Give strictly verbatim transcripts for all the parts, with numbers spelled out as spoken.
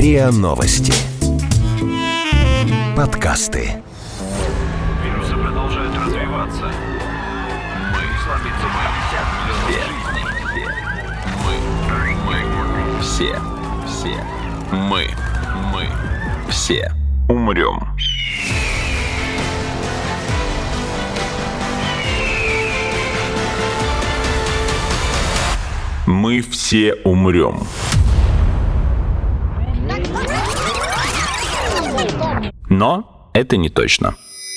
РИА Новости. Подкасты. Вирусы продолжают развиваться. Мы слабится мы. Все. Все. Мы. Мы. Все умрем. Мы все умрем. Но это не точно.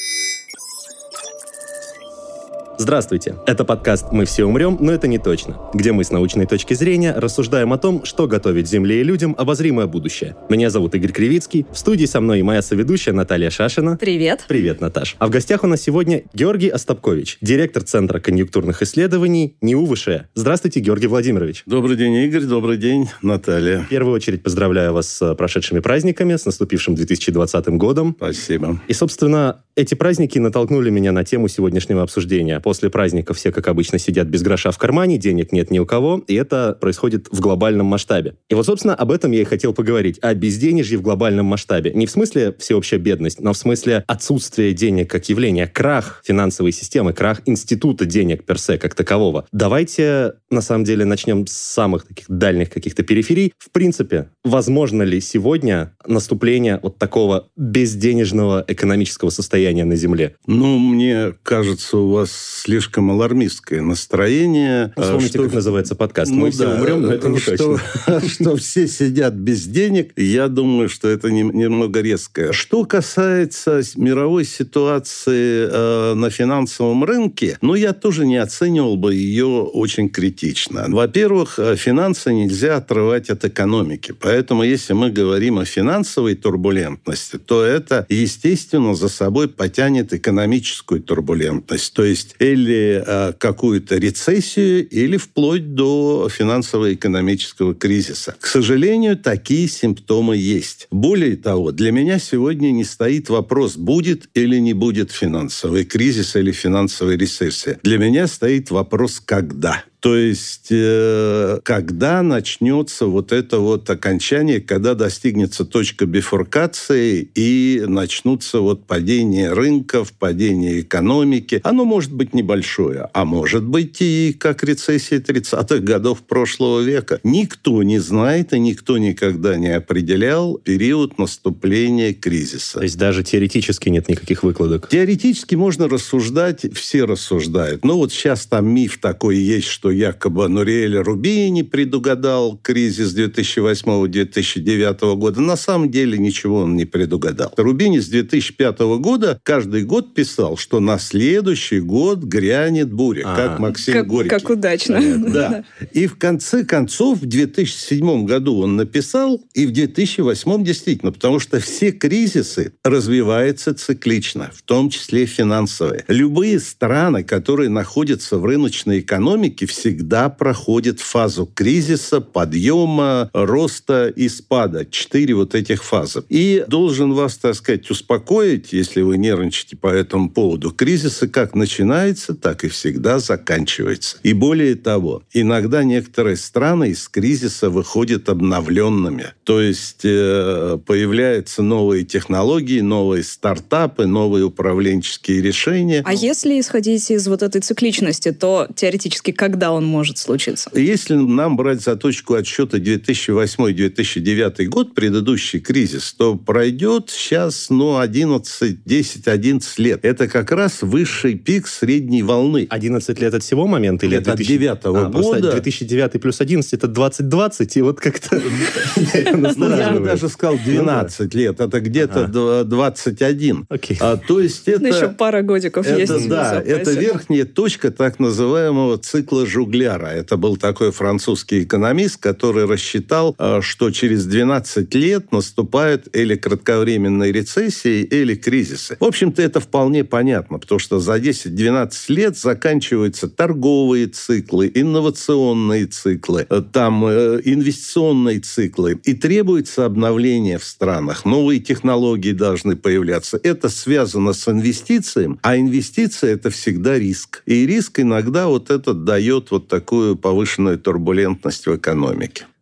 Здравствуйте, это подкаст «Мы все умрем, но это не точно», где мы с научной точки зрения рассуждаем о том, что готовит Земле и людям обозримое будущее. Меня зовут Игорь Кривицкий, в студии со мной и моя соведущая Наталья Шашина. Привет. Привет, Наташ. А в гостях у нас сегодня Георгий Остапкович, директор Центра конъюнктурных исследований НИУ ВШЭ. Здравствуйте, Георгий Владимирович. Добрый день, Игорь, добрый день, Наталья. В первую очередь поздравляю вас с прошедшими праздниками, с наступившим две тысячи двадцатым годом. Спасибо. И, собственно, эти праздники натолкнули меня на тему сегодняшнего обсуждения. После праздников все, как обычно, сидят без гроша в кармане, денег нет ни у кого, и это происходит в глобальном масштабе. И вот, собственно, об этом я и хотел поговорить, о безденежье в глобальном масштабе. Не в смысле всеобщая бедность, но в смысле отсутствия денег как явления, крах финансовой системы, крах института денег персе как такового. Давайте, на самом деле, начнем с самых таких дальних каких-то периферий. В принципе, возможно ли сегодня наступление вот такого безденежного экономического состояния на Земле? Ну, мне кажется, у вас слишком алармистское настроение. Вспомните, что... как называется подкаст. Ну, Мы да, все умрем, но это не что, точно. Что все сидят без денег, я думаю, что это немного резко. Что касается мировой ситуации э, на финансовом рынке, ну, я тоже не оценивал бы ее очень критично. Во-первых, финансы нельзя отрывать от экономики. Поэтому, если мы говорим о финансовой турбулентности, то это, естественно, за собой потянет экономическую турбулентность. То есть или э, какую-то рецессию, или вплоть до финансово-экономического кризиса. К сожалению, такие симптомы есть. Более того, для меня сегодня не стоит вопрос, будет или не будет финансовый кризис или финансовая рецессия. Для меня стоит вопрос, когда. То есть, э, когда начнется вот это вот окончание, когда достигнется точка бифуркации и начнутся вот падение рынков, падение экономики. Оно может быть небольшое, а может быть и как рецессия тридцатых годов прошлого века. Никто не знает и никто никогда не определял период наступления кризиса. То есть даже теоретически нет никаких выкладок? Теоретически можно рассуждать, все рассуждают. Но вот сейчас там миф такой есть, что якобы Нориэль Рубини предугадал кризис две тысячи восьмого - две тысячи девятого года. На самом деле ничего он не предугадал. Рубини с две тысячи пятого года каждый год писал, что на следующий год грянет буря, А-а-а. как Максим как, Горький. Как удачно. Да. И в конце концов в две тысячи седьмом году он написал, и в две тысячи восьмом действительно, потому что все кризисы развиваются циклично, в том числе финансовые. Любые страны, которые находятся в рыночной экономике, всегда проходят фазу кризиса, подъема, роста и спада. Четыре вот этих фазы. И должен вас, так сказать, успокоить, если вы нервничаете по этому поводу. Кризисы как начинаются, так и всегда заканчиваются. И более того, иногда некоторые страны из кризиса выходят обновленными. То есть э, появляются новые технологии, новые стартапы, новые управленческие решения. А если исходить из вот этой цикличности, то теоретически когда он может случиться? Если нам брать за точку отсчета две тысячи восьмой - две тысячи девятый год, предыдущий кризис, то пройдет сейчас, ну, одиннадцать, десять, одиннадцать лет. Это как раз высший пик средней волны. одиннадцать лет от всего момента? Или это от девятого года. две тысячи девятый плюс одиннадцать – это двадцать двадцать, и вот как-то я бы даже сказал двенадцать лет. Это где-то двадцать один. То есть это... Еще пара годиков есть. Да, это верхняя точка так называемого цикла Жугляра. Это был такой французский экономист, который рассчитал, что через двенадцать лет наступают или кратковременные рецессии, или кризисы. В общем-то, это вполне понятно, потому что за десять-двенадцать лет заканчиваются торговые циклы, инновационные циклы, там инвестиционные циклы. И требуется обновление в странах. Новые технологии должны появляться. Это связано с инвестициями, а инвестиция – это всегда риск. И риск иногда вот этот дает вот такую повышенную турбулентность в экономике.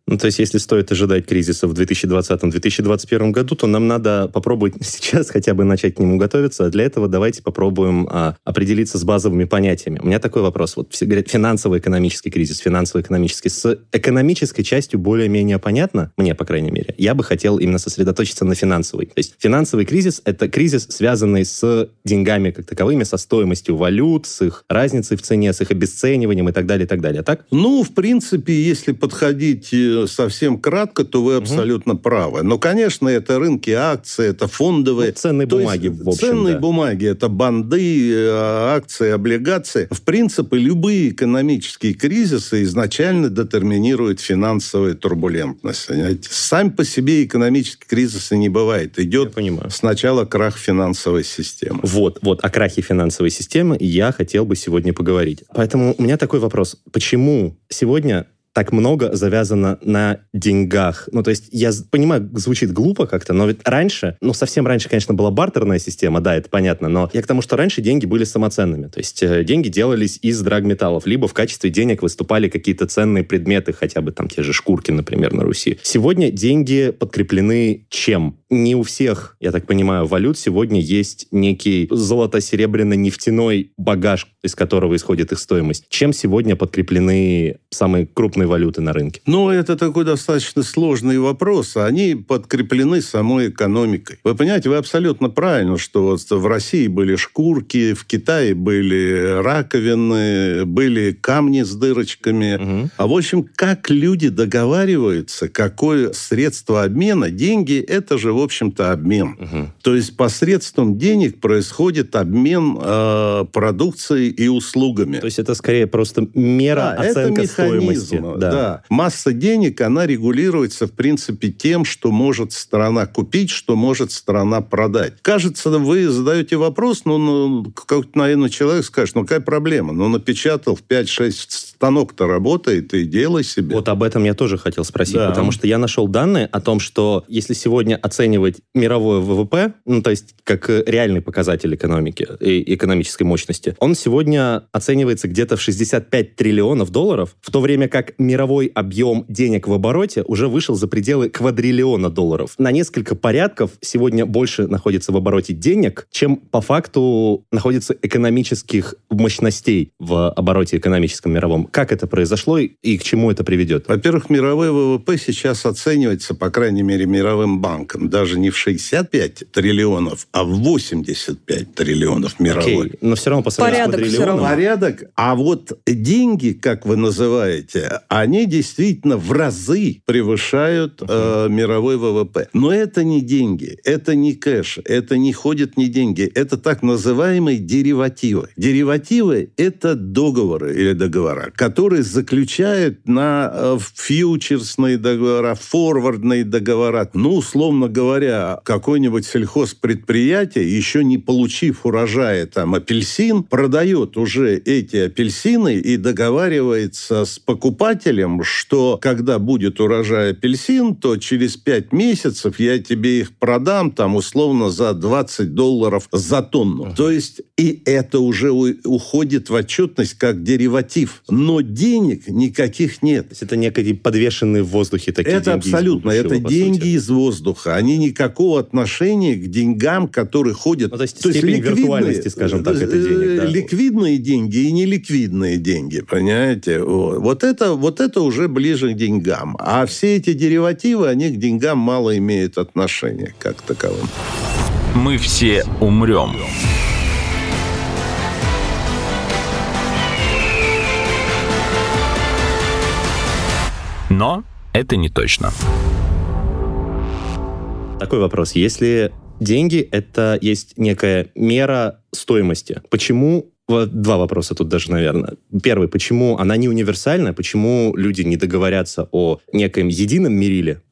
Ну, то есть, если стоит ожидать кризиса в две тысячи двадцатом - две тысячи двадцать первом году, то нам надо попробовать сейчас хотя бы начать к нему готовиться. А для этого давайте попробуем а, определиться с базовыми понятиями. У меня такой вопрос. Вот все говорят, финансово-экономический кризис, финансово-экономический. С экономической частью более-менее понятно, мне, по крайней мере. Я бы хотел именно сосредоточиться на финансовой. То есть, финансовый кризис — это кризис, связанный с деньгами как таковыми, со стоимостью валют, с их разницей в цене, с их обесцениванием и так далее, и так далее. Так? Ну, в принципе, если подходить совсем кратко, то вы абсолютно угу. правы. Но, конечно, это рынки акций, это фондовые... Ну, ценные то бумаги, есть, в общем, Ценные да. бумаги, это банды, акции, облигации. В принципе, любые экономические кризисы изначально детерминируют финансовую турбулентность. Понимаете? Сами по себе экономические кризисы не бывает. Идет сначала крах финансовой системы. Вот, вот, о крахе финансовой системы я хотел бы сегодня поговорить. Поэтому у меня такой вопрос. Почему сегодня так много завязано на деньгах? Ну, то есть, я понимаю, звучит глупо как-то, но ведь раньше, ну, совсем раньше, конечно, была бартерная система, да, это понятно, но я к тому, что раньше деньги были самоценными. То есть, э, деньги делались из драгметаллов, либо в качестве денег выступали какие-то ценные предметы, хотя бы там те же шкурки, например, на Руси. Сегодня деньги подкреплены чем? Не у всех, я так понимаю, валют сегодня есть некий золото-серебряно-нефтяной багаж, из которого исходит их стоимость. Чем сегодня подкреплены самые крупные валюты на рынке? Ну, это такой достаточно сложный вопрос. Они подкреплены самой экономикой. Вы понимаете, вы абсолютно правильно, что вот в России были шкурки, в Китае были раковины, были камни с дырочками. Угу. А в общем, как люди договариваются, какое средство обмена? Деньги – это же, в общем-то, обмен. Угу. То есть посредством денег происходит обмен э, продукцией и услугами. То есть это скорее просто мера, да, оценка стоимости. Да. да. Масса денег, она регулируется, в принципе, тем, что может страна купить, что может страна продать. Кажется, вы задаете вопрос, ну, ну как-то, наверное, человек скажет, ну, какая проблема? Ну, напечатал в пять-шесть станок-то работает, и делай себе. Вот об этом я тоже хотел спросить, да. потому что я нашел данные о том, что если сегодня оценивать мировое ВВП, ну, то есть как реальный показатель экономики и экономической мощности, он сегодня оценивается где-то в шестьдесят пять триллионов долларов, в то время как мировой объем денег в обороте уже вышел за пределы квадриллиона долларов. На несколько порядков сегодня больше находится в обороте денег, чем по факту находится экономических мощностей в обороте экономическом мировом. Как это произошло и к чему это приведет? Во-первых, мировой ВВП сейчас оценивается, по крайней мере, мировым банком, даже не в шестьдесят пять триллионов, а в восемьдесят пять триллионов мировой. Окей, но все равно по сравнению с квадриллионом. Порядок. А вот деньги, как вы называете, они действительно в разы превышают uh-huh. э, мировой ВВП. Но это не деньги, это не кэш, это не ходят не деньги, это так называемые деривативы. Деривативы – это договоры или договора, которые заключают на э, фьючерсные договора, форвардные договора. Ну, условно говоря, какое-нибудь сельхозпредприятие, еще не получив урожая, там, апельсин, продает уже эти апельсины и договаривается с покупателем, что когда будет урожай апельсин, то через пять месяцев я тебе их продам, там, условно, за двадцать долларов за тонну. Uh-huh. То есть и это уже у- уходит в отчетность как дериватив. Но денег никаких нет. То есть это некие подвешенные в воздухе такие это деньги. Абсолютно. Это это деньги из воздуха. Они никакого отношения к деньгам, которые ходят... Ну, то есть, то есть степень виртуальности, скажем так, это денег. Да? Ликвидные деньги и неликвидные деньги. Понимаете? Вот. Вот, это, вот это уже ближе к деньгам. А все эти деривативы, они к деньгам мало имеют отношения как таковым. Мы все умрем. Но это не точно. Такой вопрос. Если деньги — это есть некая мера стоимости, почему... Два вопроса тут даже, наверное. Первый, почему она не универсальна, почему люди не договорятся о некоем едином мериле,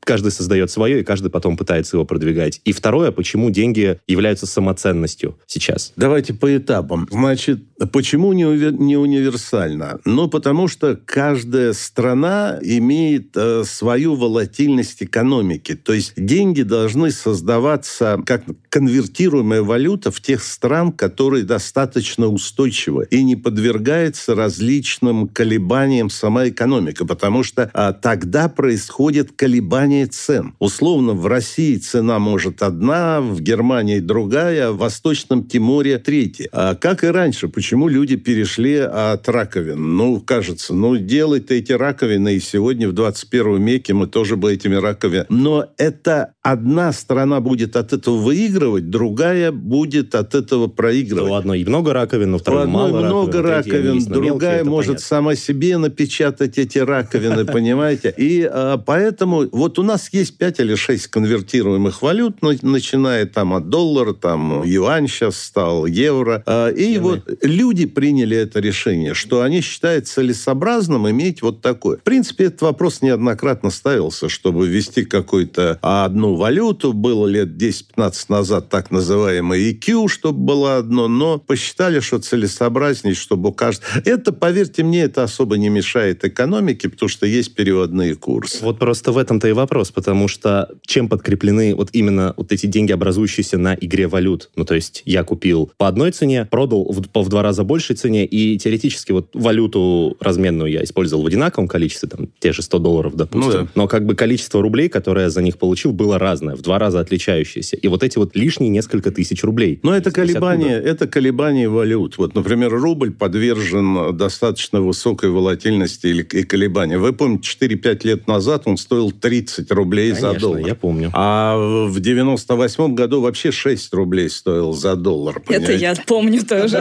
каждый создает свое, и каждый потом пытается его продвигать. И второе, почему деньги являются самоценностью сейчас? Давайте по этапам. Значит, почему не, уви- не универсально? Ну, потому что каждая страна имеет э, свою волатильность экономики. То есть деньги должны создаваться как конвертируемая валюта в тех стран, которые достаточно устойчивы и не подвергается различным колебаниям сама экономика, потому что а, тогда происходит колебание цен. Условно, в России цена может одна, в Германии другая, в Восточном Тиморе третья. А как и раньше, почему люди перешли от раковин? Ну, кажется, ну, делать-то эти раковины, и сегодня в двадцать первом веке мы тоже бы этими раковинами. Но это одна страна будет от этого выигрывать, другая будет от этого проигрывать. У одной много раковин, у У второй одной мало много раковин, раковин другая может сама себе напечатать эти раковины, понимаете? И а, поэтому вот у нас есть пять или шесть конвертируемых валют, начиная там от доллара, там юань сейчас стал, евро. А, и вот люди приняли это решение, что они считают целесообразным иметь вот такое. В принципе, этот вопрос неоднократно ставился, чтобы ввести какую-то одну валюту. Было лет десять-пятнадцать назад так называемый и кью, чтобы было одно, но посчитали, что целесообразнее, чтобы у каждого... Это, поверьте мне, это особо не мешает экономике, потому что есть переводные курсы. Вот просто в этом-то и вопрос, потому что чем подкреплены вот именно вот эти деньги, образующиеся на игре валют? Ну, то есть я купил по одной цене, продал в, по в два раза большей цене, и теоретически вот валюту разменную я использовал в одинаковом количестве, там, те же сто долларов, допустим. Ну, да. Но как бы количество рублей, которое я за них получил, было разное, в два раза отличающееся. И вот эти вот лишние несколько тысяч рублей. Но это колебания, это колебания валют. Вот, например, рубль подвержен достаточно высокой волатильности и колебания. Вы помните, четыре-пять лет назад он стоил тридцать рублей Конечно, за доллар. я помню. А в девяносто восьмом году вообще шесть рублей стоил за доллар. Это я помню тоже.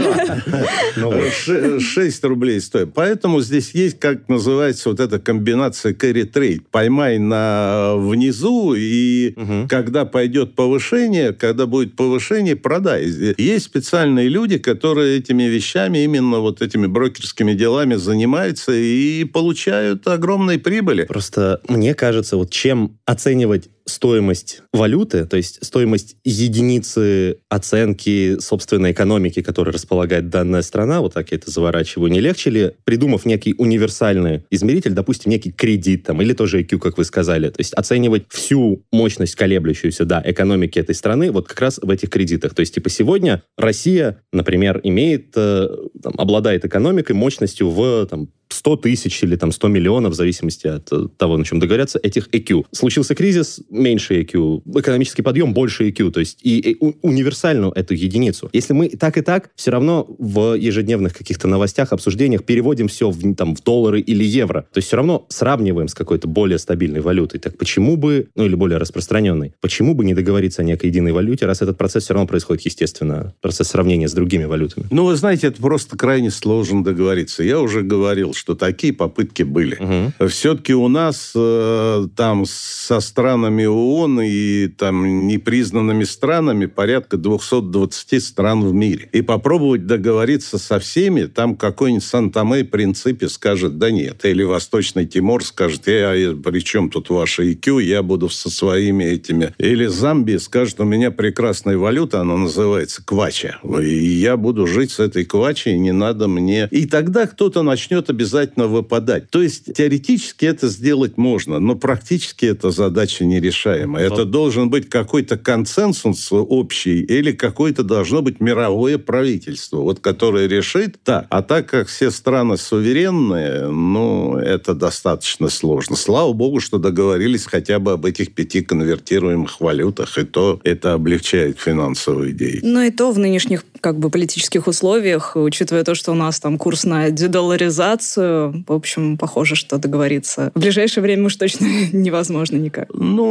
шесть рублей стоит. Поэтому здесь есть, как называется, вот эта комбинация carry trade. Поймай на внизу, и угу. когда пойдет повышение, когда будет повышение, продай. Есть специальные люди, которые этими вещами, именно вот этими брокерскими делами занимаются и получают огромные прибыли. Просто мне кажется, вот чем оценивать стоимость валюты, то есть стоимость единицы оценки собственной экономики, которой располагает данная страна, вот так я это заворачиваю, не легче ли, придумав некий универсальный измеритель, допустим, некий кредит там, или тоже и кью, как вы сказали, то есть оценивать всю мощность колеблющуюся, да, экономики этой страны вот как раз в этих кредитах. То есть, типа, сегодня Россия, например, имеет, э, там, обладает экономикой мощностью в, там, сто тысяч или там сто миллионов, в зависимости от того, на чем договорятся, этих и кью. Случился кризис, меньше и кью. Экономический подъем, больше и кью. То есть и, и у, универсальную эту единицу. Если мы так и так все равно в ежедневных каких-то новостях, обсуждениях переводим все в, там, в доллары или евро, то есть все равно сравниваем с какой-то более стабильной валютой. Так почему бы, ну или более распространенной, почему бы не договориться о некой единой валюте, раз этот процесс все равно происходит, естественно, процесс сравнения с другими валютами? Ну, вы знаете, это просто крайне сложно договориться. Я уже говорил, что такие попытки были. Угу. Все-таки у нас э, там со странами ООН и там непризнанными странами порядка двести двадцать стран в мире. И попробовать договориться со всеми, там какой-нибудь Сан-Томе и Принципе скажет, да нет. Или Восточный Тимор скажет, я, при чем тут ваши и кью, я буду со своими этими. Или Замбия скажет, у меня прекрасная валюта, она называется квача. И я буду жить с этой квачей, не надо мне... И тогда кто-то начнет обязательно обязательно выпадать. То есть теоретически это сделать можно, но практически эта задача нерешаемая. Это должен быть какой-то консенсус общий или какое-то должно быть мировое правительство, вот, которое решит так. А так как все страны суверенные, ну, это достаточно сложно. Слава богу, что договорились хотя бы об этих пяти конвертируемых валютах, и то это облегчает финансовую деятельность. Но и то в нынешних как бы политических условиях, учитывая то, что у нас там курс на дедоларизацию, в общем, похоже, что договориться в ближайшее время уж точно невозможно никак. Ну,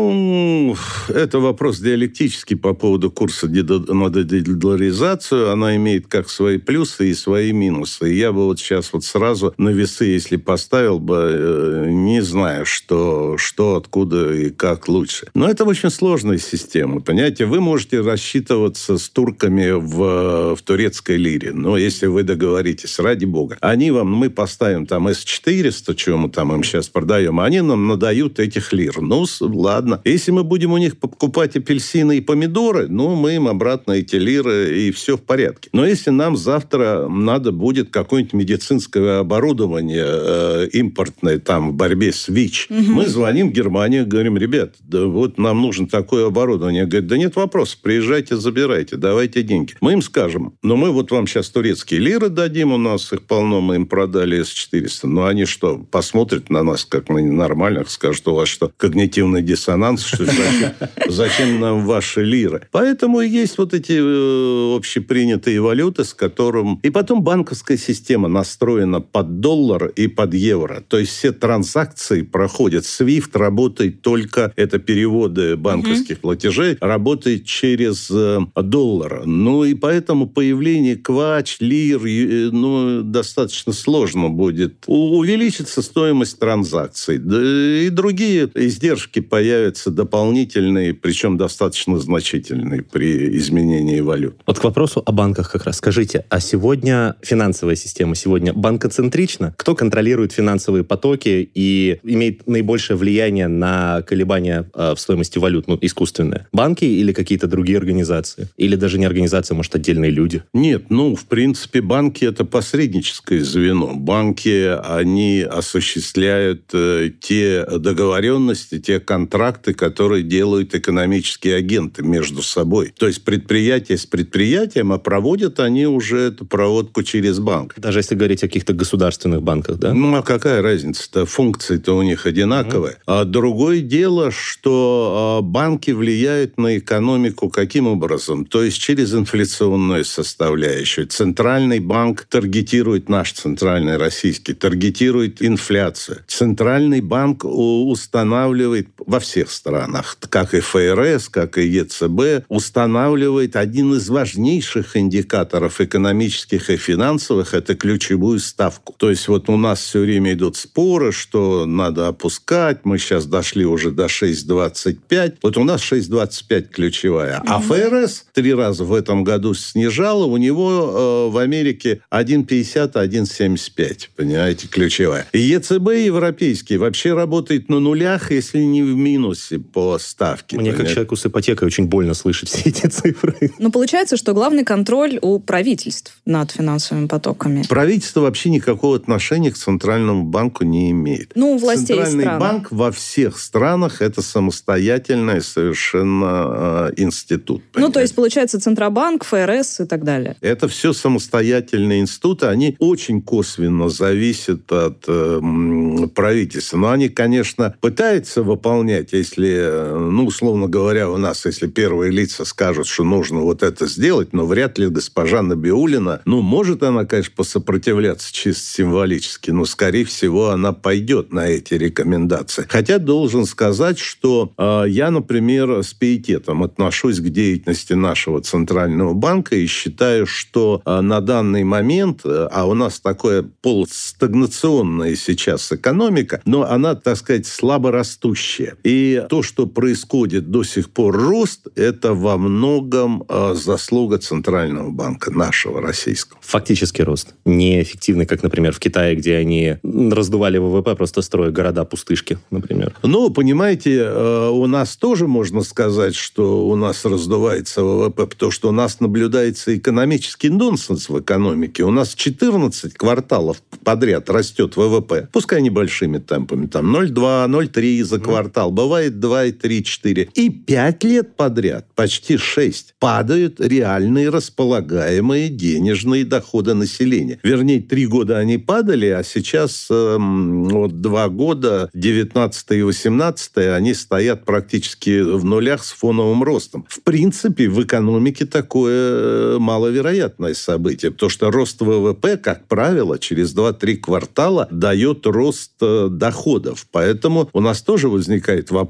Ну, это вопрос диалектический по поводу курса на дедоларизацию. Она имеет как свои плюсы и свои минусы. И я бы вот сейчас вот сразу на весы, если поставил бы, не знаю, что, что, откуда и как лучше. Но это очень сложная система. Понимаете, вы можете рассчитываться с турками в, в турецкой лире. Но если вы договоритесь, ради бога, они вам, мы поставим там эс четыреста, чего мы там им сейчас продаем, они нам надают этих лир. Ну, ладно. Если мы будем у них покупать апельсины и помидоры, ну, мы им обратно эти лиры, и все в порядке. Но если нам завтра надо будет какое-нибудь медицинское оборудование э, импортное там в борьбе с ВИЧ, угу. мы звоним в Германию, говорим, ребят, да вот нам нужно такое оборудование. Говорят, да нет вопросов, приезжайте, забирайте, давайте деньги. Мы им скажем, но мы вот вам сейчас турецкие лиры дадим, у нас их полно, мы им продали эс четыреста. Но они что, посмотрят на нас как на ненормальных, скажут, у вас что, когнитивный диссонанс, что ли, зачем, зачем нам ваши лиры? Поэтому и есть вот эти э, общепринятые валюты, с которым... И потом банковская система настроена под доллар и под евро. То есть все транзакции проходят. свифт работает только, это переводы банковских mm-hmm. платежей, работает через э, доллар. Ну и поэтому появление квач, лир, э, ну, достаточно сложно будет. У, увеличится стоимость транзакций. Да, и другие издержки появятся дополнительные, причем достаточно значительные при изменении валют. Вот к вопросу о банках как раз. Скажите, а сегодня финансовая система сегодня банкоцентрична? Кто контролирует финансовые потоки и имеет наибольшее влияние на колебания э, в стоимости валют, ну, искусственное? Банки или какие-то другие организации? Или даже не организация, может, отдельные люди? Нет, ну, в принципе, банки – это посредническое звено. Банки, они осуществляют э, те договоренности, те контракты, которые делают экономические агенты между собой. То есть предприятие с предприятием, а проводят они уже эту проводку через банк. Даже если говорить о каких-то государственных банках, да? Ну, а какая разница-то? Функции-то у них одинаковые. Mm-hmm. А другое дело, что банки влияют на экономику каким образом? То есть через инфляционную составляющую. Центральный банк таргетирует, наш центральный российский, таргетирует инфляцию. Центральный банк устанавливает во всех странах, как и эф эр эс, как и е цэ бэ, устанавливает один из важнейших индикаторов экономических и финансовых – это ключевую ставку. То есть вот у нас все время идут споры, что надо опускать, мы сейчас дошли уже до шесть двадцать пять. Вот у нас шесть двадцать пять ключевая. А эф эр эс три раза в этом году снижала, у него э, в Америке один пятьдесят, один семьдесят пять, понимаете, ключевая. И е цэ бэ европейский вообще работает на нулях, если не в минусе по ставке. Мне, понимаете? Как человеку с ипотекой, очень больно слышать все эти цифры. Но получается, что главный контроль у правительств над финансовыми потоками. Правительство вообще никакого отношения к Центральному банку не имеет. Ну, у властей Центральный стран. банк во всех странах это самостоятельный совершенно э, институт. Понимаете? Ну, то есть, получается, Центробанк, эф эр эс и так далее. Это все самостоятельные институты. Они очень косвенно зависят от э, правительства. Но они, конечно, пытаются выполнять, если, ну, условно говоря, у нас, если первые лица скажут, что нужно вот это сделать, но вряд ли госпожа Набиуллина, ну, может она, конечно, посопротивляться чисто символически, но, скорее всего, она пойдет на эти рекомендации. Хотя должен сказать, что э, я, например, с пиететом отношусь к деятельности нашего Центрального банка и считаю, что э, на данный момент, э, а у нас такое полустагнационная сейчас экономика, но она, так сказать, слабо растущая. И то, что происходит до сих пор рост, это во многом э, заслуга Центрального банка, нашего, российского. Фактический рост. Неэффективный, как, например, в Китае, где они раздували вэ вэ пэ, просто строя города-пустышки, например. Ну, понимаете, э, у нас тоже можно сказать, что у нас раздувается вэ вэ пэ, потому что у нас наблюдается экономический нонсенс в экономике. У нас четырнадцать кварталов подряд растет вэ вэ пэ, пускай небольшими темпами, там ноль целых два, ноль целых три за квартал, бывает два целых три десятых, четыре. И пять лет подряд, почти шесть, падают реальные располагаемые денежные доходы населения. Вернее, три года они падали, а сейчас эм, вот два года, девятнадцатый и восемнадцатый, они стоят практически в нулях с фоновым ростом. В принципе, в экономике такое маловероятное событие, потому что рост вэ вэ пэ, как правило, через два-три квартала дает рост э, доходов. Поэтому у нас тоже возникает вопрос,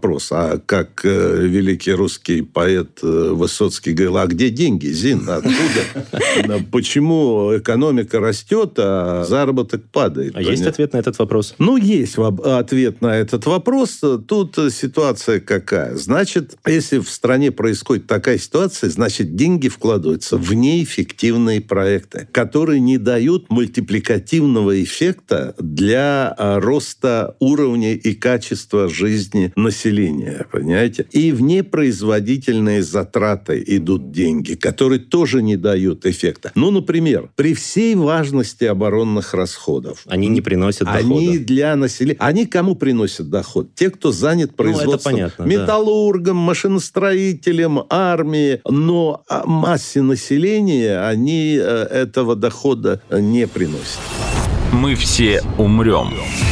вопрос. А как э, великий русский поэт э, Высоцкий говорил, а где деньги, Зин? Откуда? Почему экономика растет, а заработок падает? А есть ответ на этот вопрос? Ну, есть ответ на этот вопрос. Тут ситуация какая? Значит, если в стране происходит такая ситуация, значит, деньги вкладываются в неэффективные проекты, которые не дают мультипликативного эффекта для роста уровня и качества жизни населения, понимаете? И в непроизводительные затраты идут деньги, которые тоже не дают эффекта. Ну, например, при всей важности оборонных расходов. Они не приносят дохода. Они для населения... Они кому приносят доход? Те, кто занят производством. Ну, это понятно, металлургом, да. машиностроителем, армией. Но массе населения они этого дохода не приносят. Мы все умрем.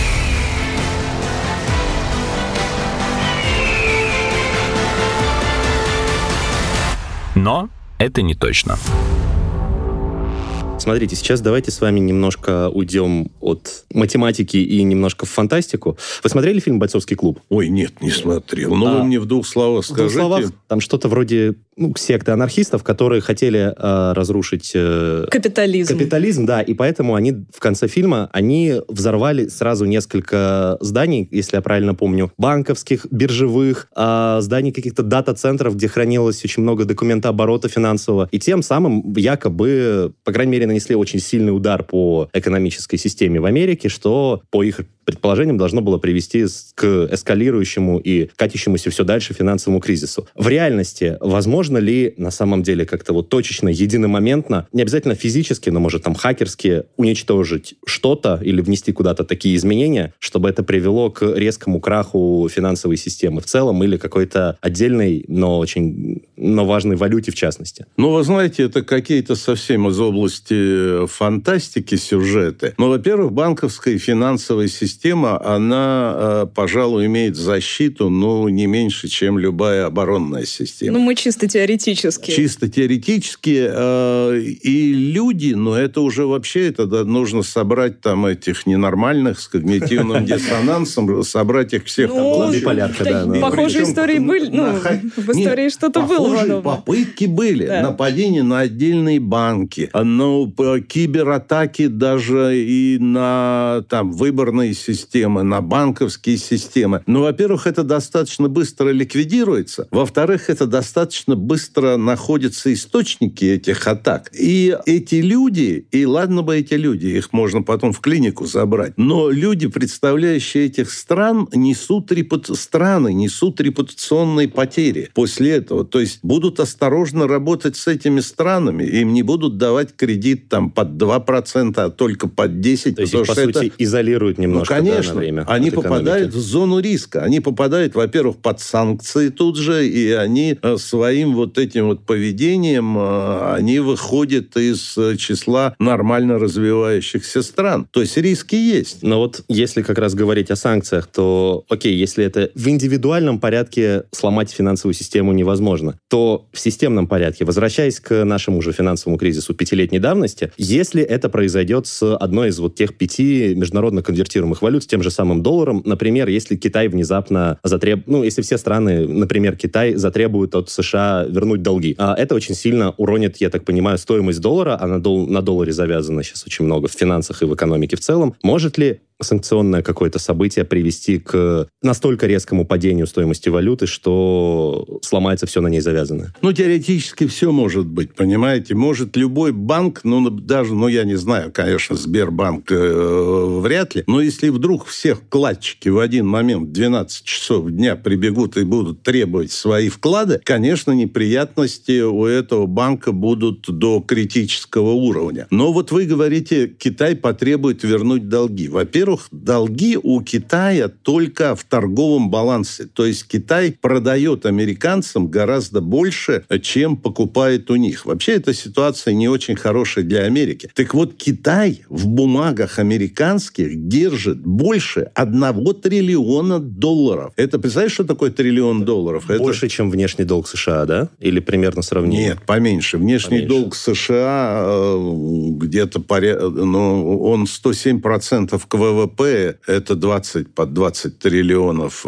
Но это не точно. Смотрите, сейчас давайте с вами немножко уйдем от математики и немножко в фантастику. Вы смотрели фильм «Бойцовский клуб»? Ой, нет, не смотрел. Но а, вы мне в двух словах скажите. В двух словах, там что-то вроде ну, секты анархистов, которые хотели э, разрушить... Э, капитализм. Капитализм, да. И поэтому они в конце фильма, они взорвали сразу несколько зданий, если я правильно помню, банковских, биржевых, э, зданий каких-то дата-центров, где хранилось очень много документооборота финансового. И тем самым якобы, по крайней мере, нанесли очень сильный удар по экономической системе в Америке, что, по их предположениям, должно было привести к эскалирующему и катящемуся все дальше финансовому кризису. В реальности, возможно ли на самом деле как-то вот точечно, единомоментно, не обязательно физически, но, может, там, хакерски уничтожить что-то или внести куда-то такие изменения, чтобы это привело к резкому краху финансовой системы в целом или какой-то отдельной, но очень но важной валюте в частности? Ну, вы знаете, это какие-то совсем из области фантастики сюжеты. Но, во-первых, банковская и финансовая система, она, пожалуй, имеет защиту, ну, не меньше, чем любая оборонная система. Ну, мы чисто теоретически. Чисто теоретически. Э, и люди, но это уже вообще, это да, нужно собрать там этих ненормальных с когнитивным диссонансом, собрать их всех. Ну, там, похожие истории были. Ну, в истории что-то было. Попытки были. Нападения на отдельные банки, на кибератаки даже и на там, выборные системы, на банковские системы. Но, во-первых, это достаточно быстро ликвидируется. Во-вторых, это достаточно быстро находятся источники этих атак. И эти люди, и ладно бы эти люди, их можно потом в клинику забрать, но люди, представляющие этих стран, несут репут... страны несут репутационные потери после этого. То есть будут осторожно работать с этими странами, им не будут давать кредит там под два процента, а только под десять процентов. То есть их, по сути, это... изолируют немножко, ну, конечно, да, на время они попадают в зону риска. Они попадают, во-первых, под санкции тут же, и они своим вот этим вот поведением, они выходят из числа нормально развивающихся стран. То есть риски есть. Но вот если как раз говорить о санкциях, то, окей, если это в индивидуальном порядке сломать финансовую систему невозможно, то в системном порядке, возвращаясь к нашему же финансовому кризису пятилетней давности, если это произойдет с одной из вот тех пяти международно конвертируемых валют, с тем же самым долларом, например, если Китай внезапно затребует, ну, если все страны, например, Китай, затребуют от США вернуть долги, а это очень сильно уронит, я так понимаю, стоимость доллара, а на, дол- на долларе завязано сейчас очень много в финансах и в экономике в целом. Может ли санкционное какое-то событие привести к настолько резкому падению стоимости валюты, что сломается все на ней завязанное? Ну, теоретически все может быть, понимаете? Может любой банк, ну, даже, ну, я не знаю, конечно, Сбербанк э, вряд ли, но если вдруг всех вкладчики в один момент в двенадцать часов дня прибегут и будут требовать свои вклады, конечно, неприятности у этого банка будут до критического уровня. Но вот вы говорите, Китай потребует вернуть долги. Во-первых, долги у Китая только в торговом балансе. То есть Китай продает американцам гораздо больше, чем покупает у них. Вообще эта ситуация не очень хорошая для Америки. Так вот, Китай в бумагах американских держит больше одного триллиона долларов. Это, представляешь, что такое триллион долларов? Больше, Это... чем внешний долг США, да? Или примерно сравнимо? Нет, поменьше. Внешний поменьше. долг США э, где-то поря... ну, он сто семь процентов к вэ вэ ВВП это двадцать под двадцать триллионов.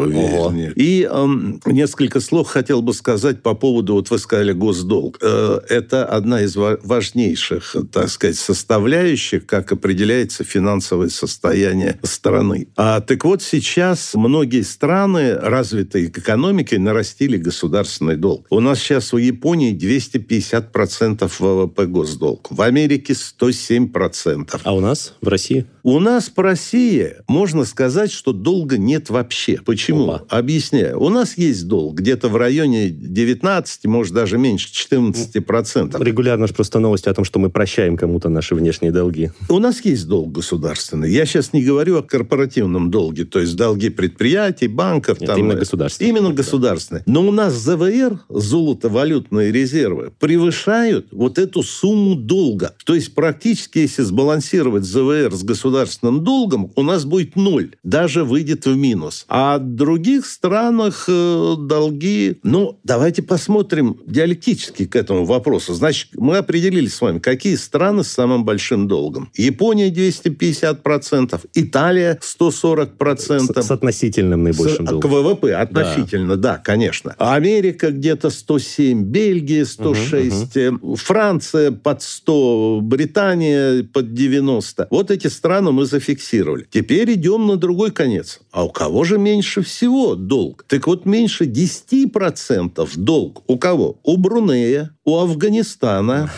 И э, несколько слов хотел бы сказать по поводу, вот вы сказали, госдолг. Э, это одна из важнейших, так сказать, составляющих, как определяется финансовое состояние страны. А, так вот, сейчас многие страны, развитые экономикой, нарастили государственный долг. У нас сейчас у Японии двести пятьдесят процентов ВВП госдолг. В Америке сто семь процентов. А у нас в России? У нас по России можно сказать, что долга нет вообще. Почему? Опа. Объясняю. У нас есть долг где-то в районе девятнадцать, может, даже меньше, четырнадцать процентов. Регулярно же просто новости о том, что мы прощаем кому-то наши внешние долги. У нас есть долг государственный. Я сейчас не говорю о корпоративном долге, то есть долги предприятий, банков. Нет, там, именно государственный. Именно государственный. Но у нас ЗВР, золото-валютные резервы, превышают вот эту сумму долга. То есть практически, если сбалансировать ЗВР с государственным долгом, у нас будет ноль. Даже выйдет в минус. А в других странах э, долги... Ну, давайте посмотрим диалектически к этому вопросу. Значит, мы определили с вами, какие страны с самым большим долгом. Япония двести пятьдесят процентов, Италия сто сорок процентов. С, с относительным наибольшим с, долгом. К ВВП относительно, да, да, конечно. Америка где-то сто семь, Бельгия сто шесть, угу, угу. Франция под сто, Британия под девяносто. Вот эти страны мы зафиксировали. Теперь идем на другой конец. А у кого же меньше всего долг? Так вот, меньше десять процентов долг. У кого? У Брунея, у Афганистана,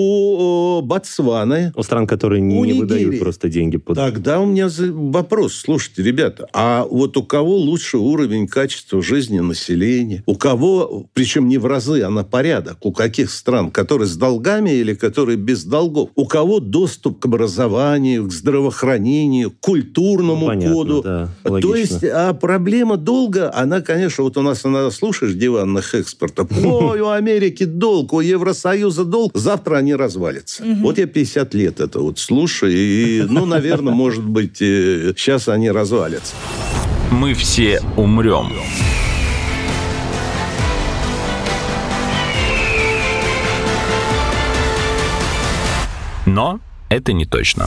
у Ботсваны. У стран, которые не выдают просто деньги. Под... Тогда у меня вопрос. Слушайте, ребята, а вот у кого лучше уровень качества жизни населения? У кого, причем не в разы, а на порядок? У каких стран? Которые с долгами или которые без долгов? У кого доступ к образованию, к здравоохранению, к культурному Понятно, коду? Да, То есть, а проблема долга, она, конечно, вот у нас иногда слушаешь диванных экспертов. Ой, у Америки долг, у Евросоюза долг. Завтра они развалятся. Угу. Вот я пятьдесят лет это вот слушаю. И, ну, наверное, может быть, сейчас они развалятся. Мы все умрем. Но это не точно.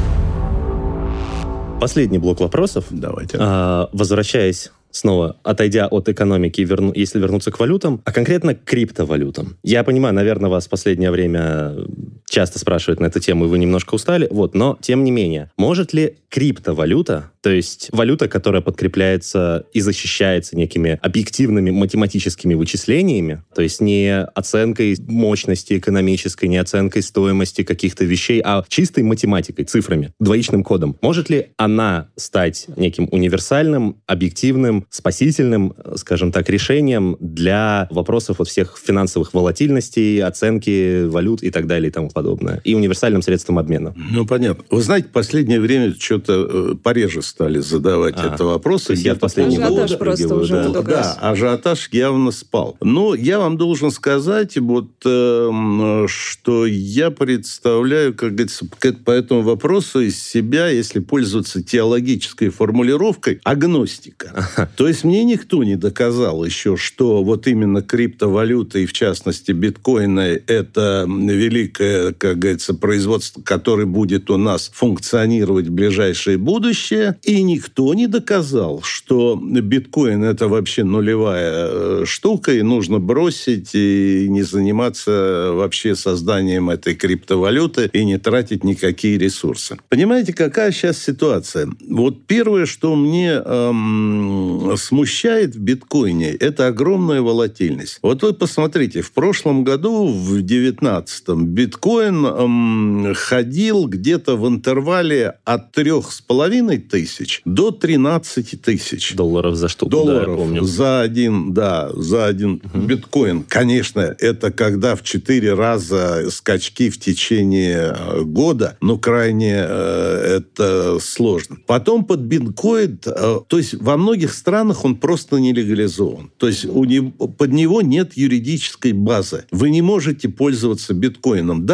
Последний блок вопросов. Давайте. А, возвращаясь снова, отойдя от экономики, верну, если вернуться к валютам, а конкретно к криптовалютам. Я понимаю, наверное, вас в последнее время часто спрашивают на эту тему, и вы немножко устали, вот, но тем не менее, может ли криптовалюта, то есть валюта, которая подкрепляется и защищается некими объективными математическими вычислениями, то есть не оценкой мощности экономической, не оценкой стоимости каких-то вещей, а чистой математикой, цифрами, двоичным кодом, может ли она стать неким универсальным, объективным, спасительным, скажем так, решением для вопросов вот всех финансовых волатильностей, оценки валют и так далее и тому подобное, и универсальным средством обмена? Ну, понятно. Вы знаете, в последнее время что-то пореже стали задавать а, это вопрос. Я в последние ажиотаж просто годы, уже да. Да, ажиотаж явно спал. Но я вам должен сказать, вот, э, что я представляю, как говорится, по этому вопросу из себя, если пользоваться теологической формулировкой, агностика. То есть мне никто не доказал еще, что вот именно криптовалюта, и в частности биткоины, это великое, как говорится, производство, которое будет у нас функционировать в ближайшее будущее. И никто не доказал, что биткоин – это вообще нулевая штука, и нужно бросить и не заниматься вообще созданием этой криптовалюты и не тратить никакие ресурсы. Понимаете, какая сейчас ситуация? Вот первое, что мне эм, смущает в биткоине, это огромная волатильность. Вот вы посмотрите, в прошлом году, в девятнадцатом, биткоин эм, ходил где-то в интервале от трех с половиной тысяч до тринадцати тысяч. Долларов за штуку, Долларов да, я помню. за один, да, за один uh-huh. биткоин. Конечно, это когда в четыре раза скачки в течение года, но крайне э, это сложно. Потом под биткоин, э, то есть во многих странах он просто не легализован. То есть у него, под него нет юридической базы. Вы не можете пользоваться биткоином. Да,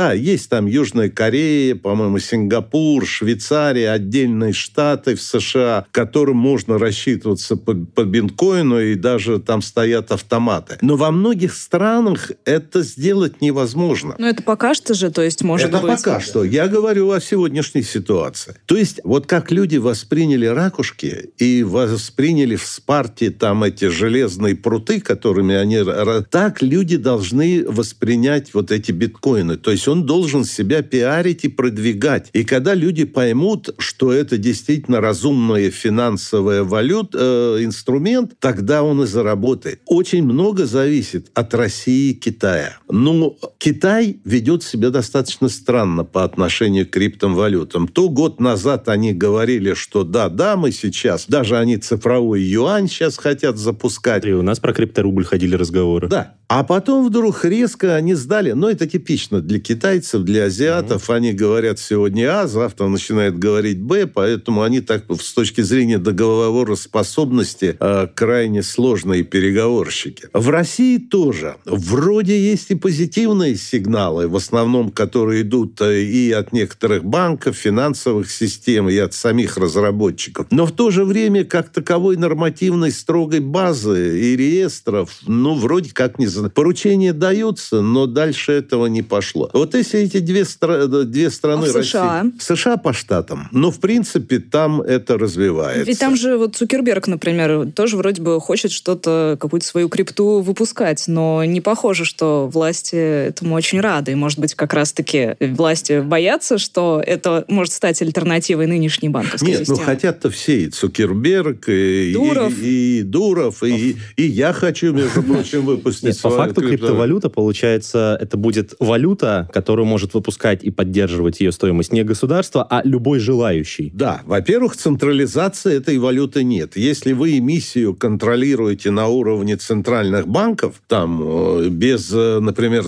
Да, есть там Южная Корея, по-моему, Сингапур, Швейцария, отдельные штаты в США, к которым можно рассчитываться по, по биткоину, и даже там стоят автоматы. Но во многих странах это сделать невозможно. Но это пока что же, то есть может это быть... Это пока что. Я говорю о сегодняшней ситуации. То есть вот как люди восприняли ракушки и восприняли в Спарте там эти железные пруты, которыми они... Так люди должны воспринять вот эти биткоины. То есть он должен себя пиарить и продвигать. И когда люди поймут, что это действительно разумная финансовая валюта, э, инструмент, тогда он и заработает. Очень много зависит от России и Китая. Но Китай ведет себя достаточно странно по отношению к криптовалютам. То год назад они говорили, что да-да, мы сейчас, даже они цифровой юань сейчас хотят запускать. И у нас про крипторубль ходили разговоры. Да. А потом вдруг резко они сдали. Но это типично для китайцев, для азиатов. Mm-hmm. Они говорят сегодня А, завтра начинают говорить Б, поэтому они так с точки зрения договороспособности э, крайне сложные переговорщики. В России тоже. Вроде есть и позитивные сигналы, в основном, которые идут и от некоторых банков, финансовых систем, и от самих разработчиков. Но в то же время, как таковой нормативной строгой базы и реестров, ну, вроде как не знаю. Поручения даются, но дальше этого не пошло. Вот если эти две, стра- две страны... А в США? России, США по штатам. Но, в принципе, там это развивается. Ведь там же вот Цукерберг, например, тоже вроде бы хочет что-то, какую-то свою крипту выпускать, но не похоже, что власти этому очень рады. И, может быть, как раз-таки власти боятся, что это может стать альтернативой нынешней банковской Нет, системы. ну хотят-то все. И Цукерберг, и Дуров, и, и, Дуров, и, и я хочу, между прочим, выпустить Нет, по факту криптовалюта, получается, это будет валюта, которую может выпускать и поддерживать ее стоимость не государство, а любой желающий. Да, во-первых, централизации этой валюты нет. Если вы эмиссию контролируете на уровне центральных банков, там без, например,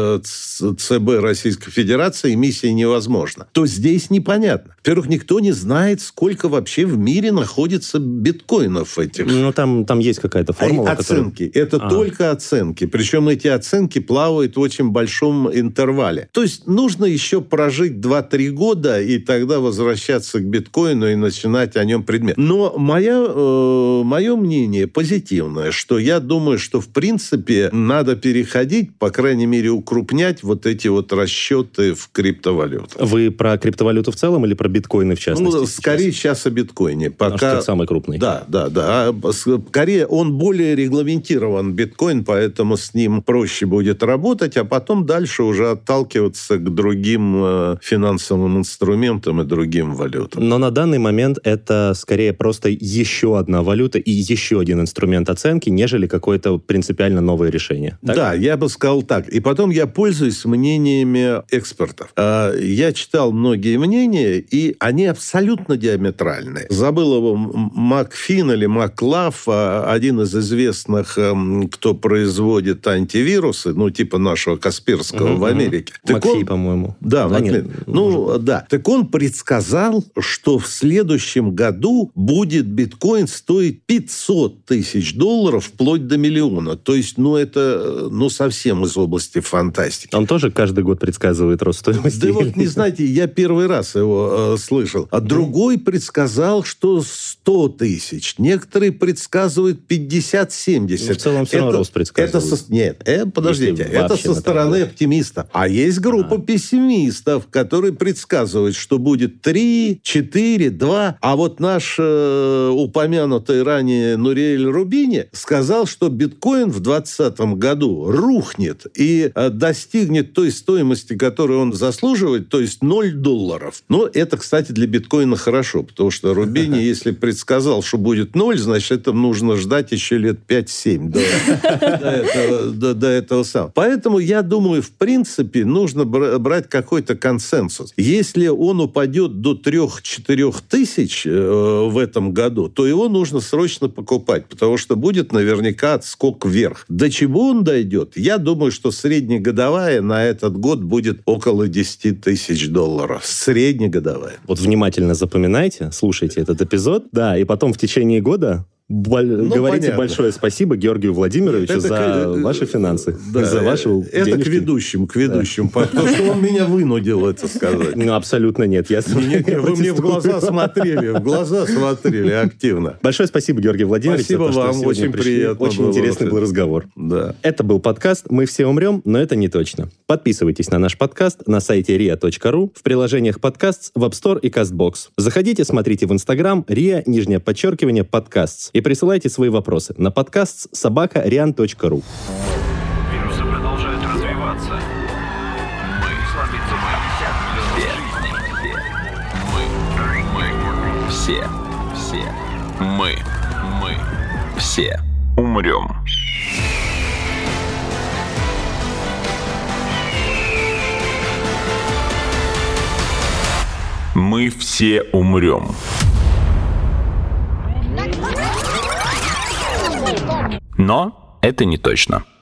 ЦБ Российской Федерации эмиссия невозможна, то здесь непонятно. Во-первых, никто не знает, сколько вообще в мире находится биткоинов этих. Ну, там, там есть какая-то формула. Оценки. Которая... Это а. только оценки. Причем эти оценки плавают в очень большом интервале. То есть нужно еще прожить два-три года и тогда возвращаться к биткоину и начинать о нем предмет. Но моя, э, мое мнение позитивное, что я думаю, что в принципе надо переходить, по крайней мере, укрупнять вот эти вот расчеты в криптовалютах. Вы про криптовалюту в целом или про биткоины в частности? Ну, скорее сейчас о биткоине. Пока... Потому что самый крупный. Да, да, да. Скорее, он более регламентирован, биткоин, поэтому с ним проще будет работать, а потом дальше уже отталкиваться к другим э, финансовым инструментам и другим валютам. Но на данный момент это скорее просто еще одна валюта и еще один инструмент оценки, нежели какое-то принципиально новое решение. Так? Да, я бы сказал так. И потом я пользуюсь мнениями экспертов. Я читал многие мнения, и они абсолютно диаметральные. Забыл его Макфин или Маклав, один из известных, кто производит антивирусы, ну, типа нашего Касперского угу, в Америке. Макфи, по-моему. Да, да Макфи. Нет, ну, может... да. Так он предсказал, что в следующем году будет биткоин стоить пятьсот тысяч долларов вплоть до миллиона. То есть, ну, это, ну, совсем из области фантастики. Он тоже каждый год предсказывает рост стоимости? Да вот, не знаете, я первый раз его э, слышал. А другой предсказал, что сто тысяч. Некоторые предсказывают пятьдесят-семьдесят. Ну, в целом все равно рост предсказывают. Это со... Нет, э, подождите. Это со стороны оптимиста. А есть группа а. пессимистов, которые предсказывают, что будет три, четыре, два. А вот наш э, упомянутый ранее Нуриэль Рубини сказал, что биткоин в двадцатом году рухнет и э, достигнет той стоимости, которую он заслуживает, то есть ноль долларов. Но это, кстати, для биткоина хорошо, потому что Рубини, если предсказал, что будет ноль, значит, это нужно ждать еще лет пять-семь до, до, этого, до, до этого самого. Поэтому я думаю, в принципе, нужно брать какой-то консенсус. Если он упадет до трех-четырех тысяч э, в этом году, то его нужно срочно покупать, потому что будет наверняка отскок вверх. До чего он дойдет? Я думаю, что среднегодовая на этот год будет около десять тысяч долларов. Среднегодовая. Вот внимательно запоминайте, слушайте этот эпизод, да, и потом в течение года Боль... Ну, Говорите понятно. большое спасибо Георгию Владимировичу Нет, это за к- ваши финансы, Да, за ваши это денежки. к ведущим, к ведущим, потому что он меня вынудил это сказать. Ну, абсолютно нет. Я Нет, нет, вы мне в глаза смотрели, в глаза смотрели активно. Большое спасибо, Георгий Владимирович, Спасибо за то, что вам, сегодня очень пришли. приятно Очень было. интересный был разговор. Да. Это был подкаст «Мы все умрем, но это не точно». Подписывайтесь на наш подкаст на сайте риа точка ру, в приложениях подкаст, в App Store и CastBox. Заходите, смотрите в Инстаграм риа, нижнее подчеркивание, подкастс, и присылайте свои вопросы на подкастс собака риан точка ру. Вирусы продолжают развиваться. Мы сломиться мы все. Мы, мы, все, все. Мы, мы, все умрем. Мы все умрем. Но это не точно.